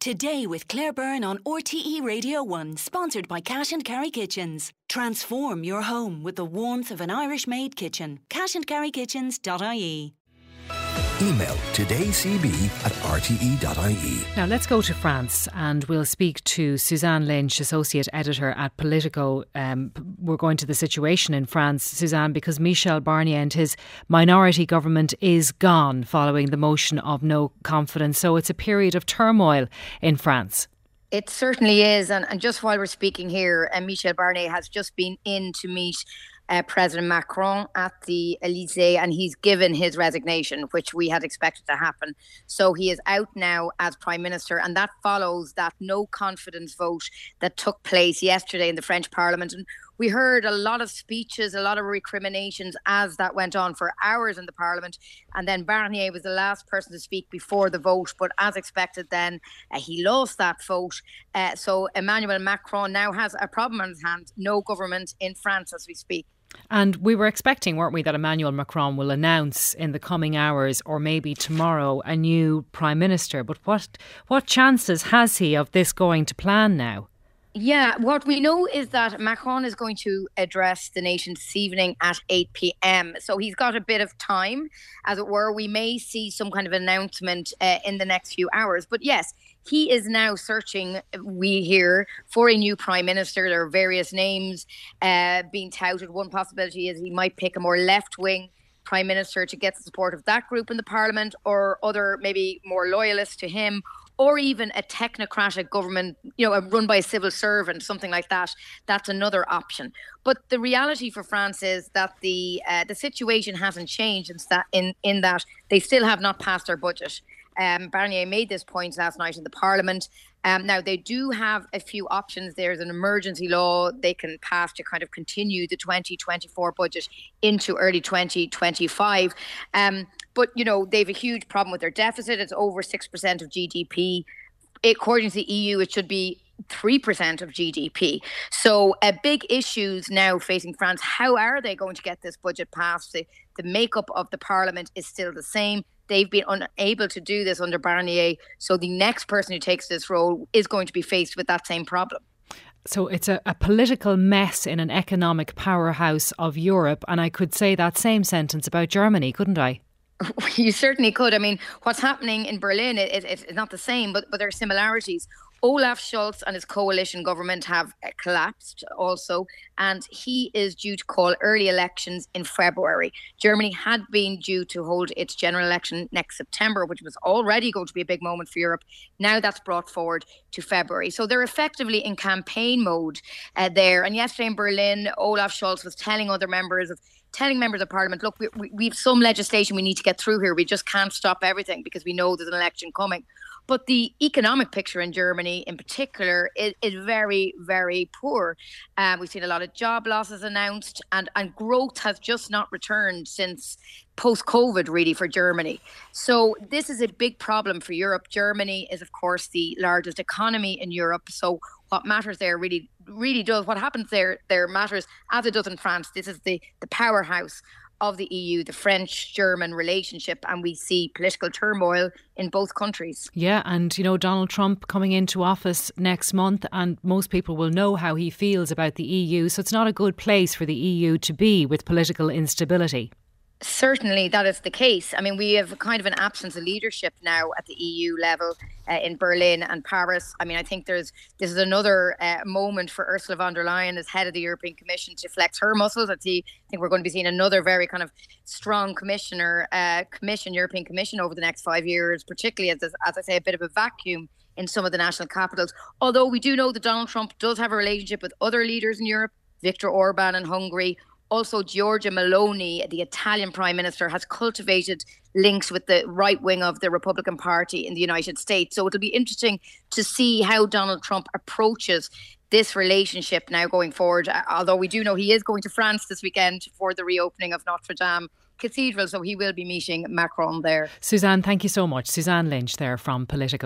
Today with Claire Byrne on RTE Radio 1, sponsored by Cash and Carry Kitchens. Transform your home with the warmth of an Irish-made kitchen. cashandcarrykitchens.ie. Email todaycb@rte.ie. Now let's go to France and we'll speak to Suzanne Lynch, Associate Editor at Politico. We're going to the situation in France, Suzanne, because Michel Barnier and his minority government is gone following the motion of no confidence. So it's a period of turmoil in France. It certainly is. And just while we're speaking here, Michel Barnier has just been in to meet President Macron at the Elysée, and he's given his resignation, which we had expected to happen. So he is out now as Prime Minister, and that follows that no confidence vote that took place yesterday in the French Parliament. And we heard a lot of speeches, a lot of recriminations as that went on for hours in the Parliament. And then Barnier was the last person to speak before the vote. But as expected then, he lost that vote. So Emmanuel Macron now has a problem on his hands. No government in France as we speak. And we were expecting, weren't we, that Emmanuel Macron will announce in the coming hours or maybe tomorrow a new Prime Minister. But what chances has he of this going to plan now? Yeah, what we know is that Macron is going to address the nation this evening at 8 p.m. So he's got a bit of time, as it were. We may see some kind of announcement in the next few hours. But yes, he is now searching, we hear, for a new Prime Minister. There are various names being touted. One possibility is he might pick a more left-wing Prime Minister to get the support of that group in the Parliament, or other maybe more loyalists to him, or even a technocratic government, run by a civil servant, something like that. That's another option. But the reality for France is that the situation hasn't changed in that they still have not passed their budget. Barnier made this point last night in the Parliament. Now, they do have a few options. There's an emergency law they can pass to kind of continue the 2024 budget into early 2025. But, they have a huge problem with their deficit. It's over 6% of GDP. According to the EU, it should be 3% of GDP. So big issues now facing France. How are they going to get this budget passed? The makeup of the Parliament is still the same. They've been unable to do this under Barnier. So the next person who takes this role is going to be faced with that same problem. So it's a political mess in an economic powerhouse of Europe. And I could say that same sentence about Germany, couldn't I? You certainly could. I mean, what's happening in Berlin, it's not the same, but there are similarities. Olaf Scholz and his coalition government have collapsed also, and he is due to call early elections in February. Germany had been due to hold its general election next September, which was already going to be a big moment for Europe. Now that's brought forward to February. So they're effectively in campaign mode there. And yesterday in Berlin, Olaf Scholz was telling members of Parliament, look, we have some legislation we need to get through here. We just can't stop everything because we know there's an election coming. But the economic picture in Germany in particular is very, very poor. We've seen a lot of job losses announced, and growth has just not returned since post-COVID, really, for Germany. So this is a big problem for Europe. Germany is, of course, the largest economy in Europe. So what matters there really does. What happens there matters, as it does in France. This is the powerhouse of the EU, the French-German relationship, and we see political turmoil in both countries. Yeah, and Donald Trump coming into office next month, and most people will know how he feels about the EU, so it's not a good place for the EU to be with political instability. Certainly that is the case. I mean, we have kind of an absence of leadership now at the EU level in Berlin and Paris. I mean, I think this is another moment for Ursula von der Leyen as head of the European Commission to flex her muscles. I think we're going to be seeing another very kind of strong European Commission over the next 5 years, particularly as I say, a bit of a vacuum in some of the national capitals. Although we do know that Donald Trump does have a relationship with other leaders in Europe, Viktor Orban in Hungary. Also, Giorgia Meloni, the Italian Prime Minister, has cultivated links with the right wing of the Republican Party in the United States. So it'll be interesting to see how Donald Trump approaches this relationship now going forward. Although we do know he is going to France this weekend for the reopening of Notre Dame Cathedral, so he will be meeting Macron there. Suzanne, thank you so much. Suzanne Lynch there from Politico.